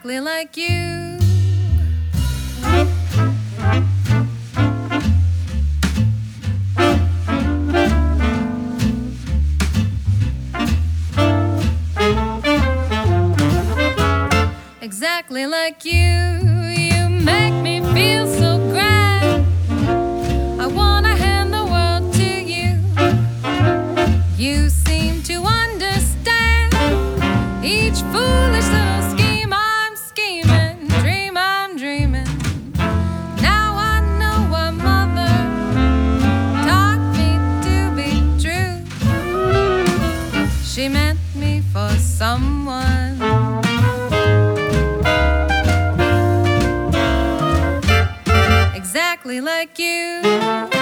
exactly like you. Exactly like you, you make me feel so grand. I wanna hand the world to you. You seem to understand each foolish little scheme I'm scheming, dream I'm dreaming. Now I know what mother taught me to be true. She meant me for someone. Exactly like you.